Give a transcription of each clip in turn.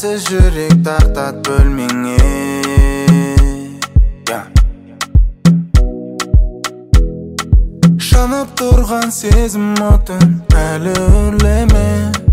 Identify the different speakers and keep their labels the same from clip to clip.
Speaker 1: Әлсіз жүрек тақтат бөлмеңе. Жанып тұрған сезім отын әлі үрлеме.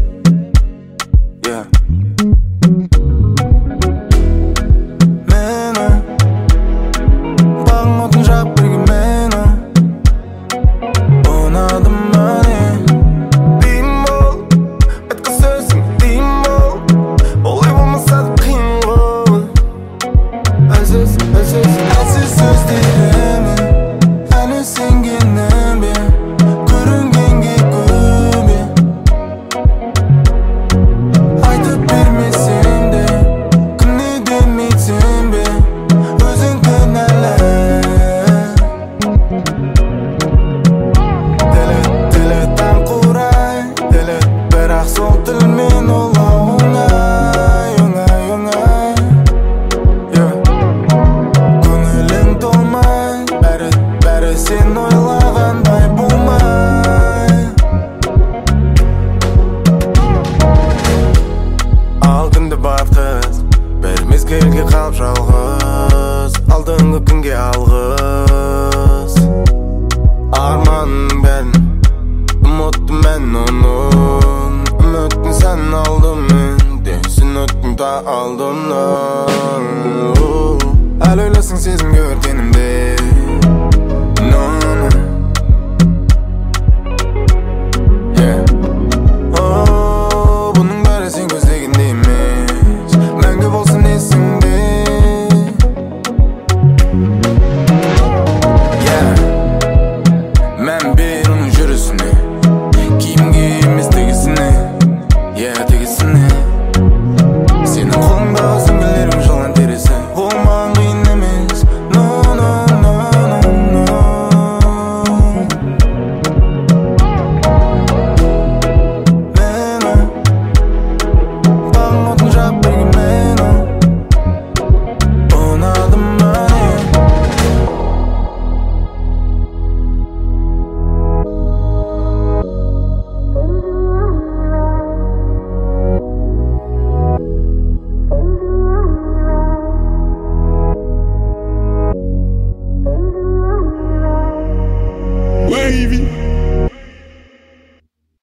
Speaker 1: Мезгілге қалып жалғыз, алдыңғы күнге алғыс. Арманның бәрін ұмыттым мен оның. Үміттің сән алдым мен де, сен өттің та алдымнан. Әлі ойласың сезім көргенімде.